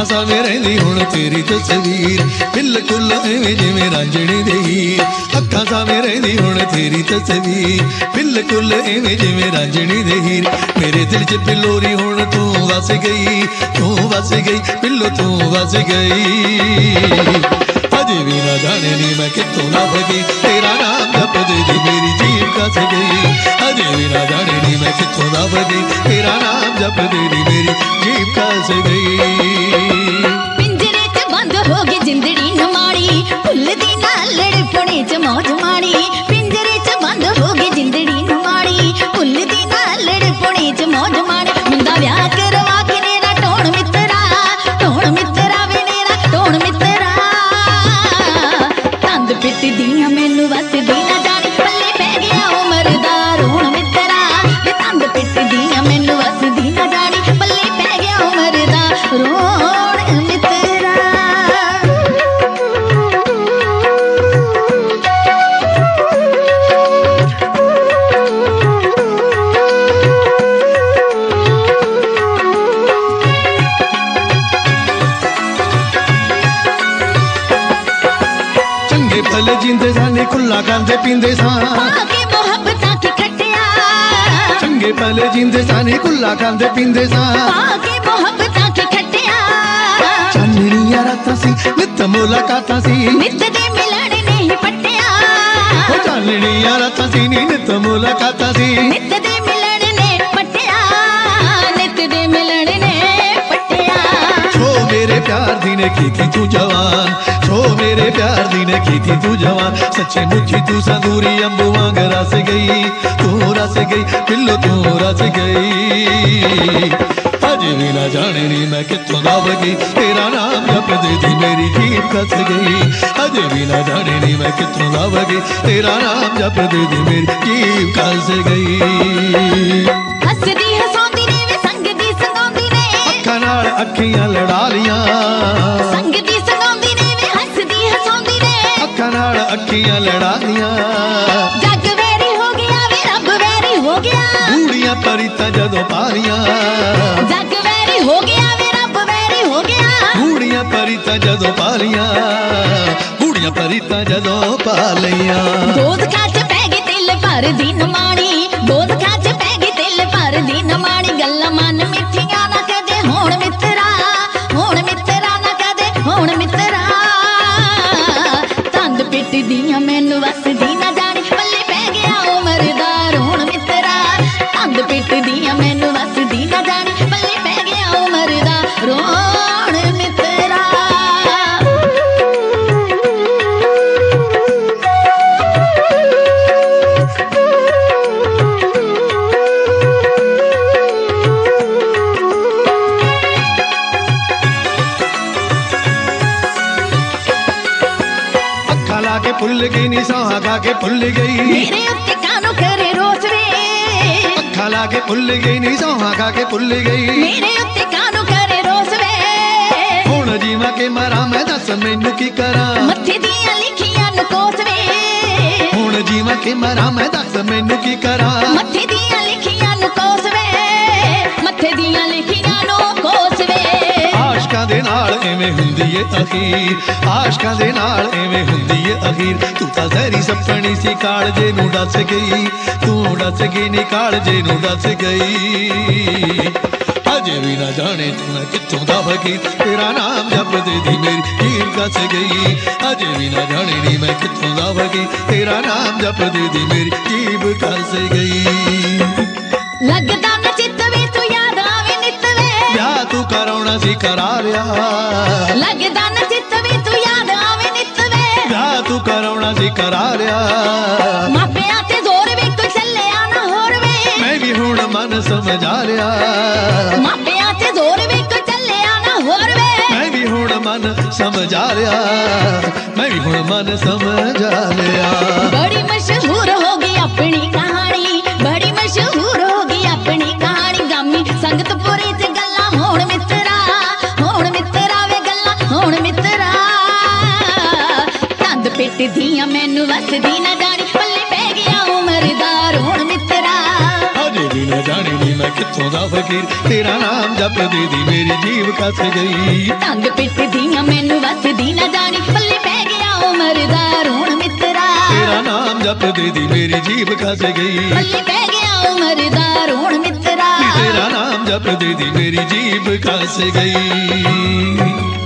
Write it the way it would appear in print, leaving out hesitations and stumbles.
ਸਾਵੇਂ ਰਹਿੰਦੀ ਹੁਣ ਤੇਰੀ ਤਸਵੀਰ, ਬਿਲਕੁਲ ਐਵੇਂ ਜਿਵੇਂ ਰਾਂਝਣੇ ਦੇ ਹੀਰ। ਅੱਖਾਂ ਸਾਵੇਂ ਰਹਿੰਦੀ ਹੁਣ ਤੇਰੀ ਤਸਵੀਰ, ਬਿਲਕੁਲ ਐਵੇਂ ਜਿਵੇਂ ਰਾਂਝਣੇ ਦੇ ਹੀਰ। ਮੇਰੇ ਦਿਲ 'ਚ ਬਿਲੋਰੀ ਹੁਣ ਤੂੰ ਵਸ ਗਈ, ਤੂੰ ਵਸ ਗਈ ਬਿੱਲੋ ਤੂੰ ਵਸ ਗਈ। ਅਜੇ ਵੀ ਨਾ ਜਾਣੇ ਨੀ ਮੈਂ ਕਿੱਥੋਂ ਲੱਭ ਗਈ, ਤੇਰਾ ਨਾਮ ਜਪਦੇ ਦੀ ਮੇਰੀ ਜੀਭ ਕੱਸ ਗਈ। ਅਜੇ ਵੀ ਨਾ ਜਾਣੇ ਨੀ ਮੈਂ ਕਿੱਥੋਂ ਲੱਭ ਗਈ, ਤੇਰਾ ਨਾਮ ਜਪਦੇ ਦੀ ਮੇਰੀ ਜੀਭ ਕੱਸ ਗਈ। ਪਿੰਜਰੇ 'ਚ ਬੰਦ ਹੋ ਗਈ ਜਿੰਦੜੀ ਨਮਾੜੀ, ਭੁੱਲਦੀ ਨਾ ਲੜਪਣੇ 'ਚ ਮੌਜ ਮਾਣੀ। ਪਿੰਜਰੇ 'ਚ ਬੰਦ ਹੋ ਗਈ ਜਿੰਦੜੀ ਨਮਾੜੀ, ਭੁੱਲਦੀ ਨਾ ਲੜਪਣੇ 'ਚ ਮੌਜ ਮਾਣੀ। ਮੁੰਡਾ ਵਿਆਹ ਕਰਵਾ ਕੇ ਨੇਰਾ ਢੋਣ ਮਿੱਤਰਾ, ਢੋਣ ਮਿੱਤਰਾ ਵੇ ਨੇਰਾ ਢੋਣ ਮਿੱਤਰਾ। ਤੰਦ ਪਿੱਟਦੀਆਂ ਮੈਨੂੰ ਵਸਦੀ ਨਾ ਜਾਣੀ, ਪੱਲੇ ਪੈ ਗਿਆ ਉਮਰ ਦਾ ਰੋਣ ਮਿੱਤਰਾ। ਵੇ ਤੰਦ ਪਿੱਟਦੀਆਂ ਮੈਨੂੰ ਵਸਦੀ ਨਾ ਜਾਣੀ, ਪੱਲੇ ਪੈ ਗਿਆ ਉਮਰ ਦਾ ਰੋਣ ਮਿੱਤਰਾ। ਚੰਗੇ ਭਲੇ ਜਿੰਦੇ ਸਾਨੇ ਖੁੱਲਾ ਖਾਂਦੇ ਪੀਂਦੇ ਸਾਂ, ਪਾ ਕੇ ਮੁਹੱਬਤਾਂ ਕੀ ਖੱਟਿਆ। ਚੰਗੇ ਭਲੇ ਜਿੰਦੇ ਸਾਨੇ ਖੁੱਲਾ ਖਾਂਦੇ ਪੀਂਦੇ ਸਾਂ। ਪਾ ਕੇ ਮੁਹੱਬਤਾਂ ਕੀ ਖੱਟਿਆ। ਚਾਨਣੀਆਂ ਰਾਤਾਂ ਸੀ ਨਿੱਤ ਮੁਲਾਕਾਤਾਂ ਸੀ, ਨਿੱਤ ਦੇ ਮਿਲਣ ਨਹੀਂ ਪੱਟਿਆ। ਉਹ ਚਾਨਣੀਆਂ ਰਾਤਾਂ ਸੀ ਨੀ ਨਿੱਤ ਮੁਲਾਕਾਤਾਂ ਸੀ। ਨਿੱਤ ਦੇ ਮਿਲਣ ਨੇ ਪੱਟਿਆ, ਨਿੱਤ ਦੇ ਮਿਲਣ ਨੇ ਪੱਟਿਆ। ਛੋ ਮੇਰੇ ਪਿਆਰ ਦੀ ਨੇ ਕੀਤੀ ਤੂੰ ਜਵਾਨ, ਛੋ ਮੇਰੇ ਪਿਆਰ ਦੀ ਨੇ ਕੀਤੀ ਤੂੰ ਜਵਾਨ। ਸੱਚੇ ਮੁੱਚੀ ਤੂੰ ਸੰਦੂਰੀ ਅੰਬ ਵਾਂਗ ਰਸ ਗਈ, ਤੂੰ ਰਸ ਗਈ ਬਿੱਲੋ ਤੂੰ ਰਸ ਗਈ। ਅਜੇ ਵੀ ਨਾ ਜਾਣੇ ਨੀ ਮੈਂ ਕਿੱਥੋਂ ਲੱਭ ਗਈ, ਤੇਰਾ ਨਾਮ ਜਪਦੇ ਦੀ ਮੇਰੀ ਜੀਭ ਕੱਸ ਗਈ। ਅਜੇ ਵੀ ਨਾ ਜਾਣੇ ਨੀ ਮੈਂ ਕਿੱਥੋਂ ਲੱਭ ਗਈ, ਤੇਰਾ ਨਾਮ ਜਪਦੇ ਦੀ ਮੇਰੀ ਜੀਭ ਕੱਸ ਗਈ। ਹੱਸਦੀ ਹਸਾਉਂਦੀ ਨੇ ਵੇ ਸੰਗਦੀ ਸੰਗਾਉਂਦੀ ਨੇ, ਅੱਖਾਂ ਨਾਲ ਅੱਖੀਆਂ ਲੜਾ ਲੀਆਂ, ਸੰਗਦੀ ਸੰਗਾਉਂਦੀ ਨੇ ਵੇ ਹੱਸਦੀ ਹਸਾਉਂਦੀ ਨੇ। ਅੱਖਾਂ ਨਾਲ ਅੱਖੀਆਂ ਲੜਾ ਲੀਆਂ। ਜੱਗ ਵੈਰੀ ਹੋ ਗਿਆ ਵੇ ਰੱਬ ਵੈਰੀ ਹੋ ਗਿਆ, ਗੂੜੀਆਂ ਪਰੀਤਾਂ ਜਦੋਂ ਪਾਲੀਆਂ। ਜੱਗ ਵੈਰੀ ਹੋ ਗਿਆ ਵੇ ਰੱਬ ਵੈਰੀ ਹੋ ਗਿਆ। ਗੂੜੀਆਂ ਪਰੀਤਾਂ ਜਦੋਂ ਪਾਲੀਆਂ, ਗੂੜੀਆਂ ਪਰੀਤਾਂ ਜਦੋਂ ਪਾਲੀਆਂ। ਦੋਜ਼ਖਾਂ 'ਚ ਪੈ ਗਈ ਤਿਲ ਭਰ ਦੀ ਨਮਾਣੀ, ਦੋਜ਼ਖਾਂ 'ਚ ਪੈ ਗਈ ਤਿਲ ਭਰ ਦੀ ਨਮਾਣੀ। ਗੱਲਾਂ ਮਨ ਮਿੱਠੀਆਂ ਨਾ ਕਦੇ ਹੋਣ ਮਿੱਤਰਾ, ਹੋਣ ਮਿੱਤਰਾ ਨਾ ਕਦੇ ਹੋਣ ਮਿੱਤਰਾ। ਤੰਦ ਪਿੱਟਦੀਆਂ ਮੈਨੂੰ ਵਸਦੀ ਨਾ ਜਾਣੀ, ਪੱਲੇ ਪੈ ਗਿਆ ਉਮਰ ਦਾ ਰੋਣ ਮਿੱਤਰਾ। ਤੰਦ ਪਿੱਟਦੀਆਂ ਮੈਨੂੰ ਵਸਦੀ ਨਾ ਜਾਣੀ, ਪੱਲੇ ਪੈ ਗਿਆ ਉਮਰ ਦਾ ਰੋਣ ਮਿੱਤਰਾ। ਅੱਖਾਂ ਲਾ ਕੇ ਭੁੱਲ ਗਈ ਨੀ ਸੌਹਾਂ ਖਾ ਕੇ ਭੁੱਲ ਗਈ। ਮੇਰੇ ਉੱਤੇ ਕਾਨੂੰ ਕਰੇ ਰੋਸ ਵੇ, ਅੱਖਾਂ ਲਾ ਕੇ ਭੁੱਲ ਗਈ ਨੀ ਸੌਹਾਂ ਖਾ ਕੇ ਭੁੱਲ ਗਈ। ਮੇਰੇ ਉੱਤੇ ਕਾਨੂੰ ਕਰੇ ਰੋਸ ਵੇ। ਹੁਣ ਜੀਵਾਂ ਕੇ ਮਰਾਂ ਮੈਂ ਦੱਸ ਮੈਨੂੰ ਕੀ ਕਰਾਂ, ਮੱਥੇ ਦੀਆਂ ਲਿਖੀਆਂ ਨੂੰ ਕੋਸ ਵੇ। ਹੁਣ ਜੀਵਾਂ ਕੇ ਮਰਾਂ ਮੈਂ ਦੱਸ ਮੈਨੂੰ ਕੀ ਕਰਾਂ। ਮੱਥੇ ਦੀਆਂ ਲਿਖੀਆਂ ਨੂੰ ਕੋਸ ਵੇ, ਮੱਥੇ ਦੀਆਂ ਲਿਖੀਆਂ ਨੂੰ ਕੋਸ ਵੇ। ਆਸ਼ਕਾਂ ਦੇ ਨਾਲ ਐਵੇਂ ਹੁੰਦੀ ਏ ਅਖੀਰ, ਆਸ਼ਕਾਂ ਦੇ ਨਾਲ ਐਵੇਂ ਹੁੰਦੀ ਏ ਅਖੀਰ। ਤੂੰ ਤਾਂ ਜ਼ਹਿਰੀ ਸੱਪਣੀ ਸੀ ਕਾਲਜੇ ਨੂੰ ਡਸ ਗਈ, ਤੂੰ ਡਸ ਗਈ ਨੀ ਕਾਲਜੇ ਨੂੰ ਡਸ ਗਈ। ਅਜੇ ਵੀ ਨਾ ਜਾਣੇ ਤੂੰ ਮੈਂ ਕਿੱਥੋਂ ਦਬ ਗਈ, ਤੇਰਾ ਨਾਮ ਜਪਦੇ ਦੀ ਮੇਰੀ ਜੀਭ ਕੱਸ ਗਈ। ਅਜੇ ਵੀ ਨਾ ਜਾਣੇ ਨੀ ਮੈਂ ਕਿੱਥੋਂ ਦਬ ਗਈ, ਤੇਰਾ ਨਾਮ ਜਪਦੇ ਦੀ ਮੇਰੀ ਜੀਭ ਕੱਸ ਗਈ। ਲੱਗਦਾ ਨਾ ਚਿੱਤ ਵੇ ਤੂੰ ਯਾਦ ਆਵੇ ਨਿੱਤ ਵੇ, ਵਿਆਹ ਤੂੰ ਕਰਾਉਣਾ ਸੀ ਕਰਾ ਲਿਆ। ਲੱਗਦਾ ਨਾ ਚਿੱਤ ਵੇ ਤੂੰ ਯਾਦ ਆਵੇ ਨਿੱਤ ਵੇ। ਵਿਆਹ ਤੂੰ ਕਰਾਉਣਾ ਸੀ ਕਰਾ ਲਿਆ। ਮਾਪਿਆਂ ਤੇ ਜ਼ੋਰ ਵੀ ਕੋਈ ਚੱਲਿਆ ਨਾ ਹੋਰ ਵੇ, ਮੈਂ ਵੀ ਹੁਣ ਮਨ ਸਮਝਾ ਲਿਆ। ਮਾਪਿਆਂ ਤੇ ਜ਼ੋਰ ਵੀ ਕੋਈ ਚੱਲਿਆ ਨਾ ਹੋਰ ਵੇ। ਮੈਂ ਵੀ ਹੁਣ ਮਨ ਸਮਝਾ ਲਿਆ, ਮੈਂ ਵੀ ਹੁਣ ਮਨ ਸਮਝਾ ਲਿਆ। ਬੜੀ ਮਸ਼ਹੂਰ ਹੋ ਗਈ ਆਪਣੀ ਕਹਾਣੀ, ਬੜੀ ਮਸ਼ਹੂਰ ਹੋ ਗਈ ਆਪਣੀ ਕਹਾਣੀ। ਗਾਮੀ ਸੰਗਤਪੁਰੇ 'ਚ ਗੱਲਾਂ ਹੋਣ ਮਿੱਤਰਾ, ਹੋਣ ਮਿੱਤਰਾ ਵੇ ਗੱਲਾਂ ਹੋਣ ਮਿੱਤਰਾ। ਤੰਦ ਪਿੱਟਦੀਆਂ ਮੈਨੂੰ ਵਸਦੀ ਨਾ ਜਾਣੀ, ਪੱਲੇ ਪੈ ਗਿਆ ਉਮਰ ਦਾ ਰੋਣ ਮਿੱਤਰਾ। ਅਜੇ ਵੀ ਨਾ ਜਾਣੀ ਨੀ ਮੈਂ ਕਿੱਥੋਂ सौदा फकीर तेरा नाम जपदी दी मेरी जीभ कस गई टंग पिटदियां मैनू वसदी ना जानी पल्ले पै गया उमर दा रोण मित्रा तेरा नाम जपदी दी मेरी जीभ कस गई पल्ले पै गया उमर दा रोण मित्रा तेरा नाम जपदी दी मेरी जीभ कस गई।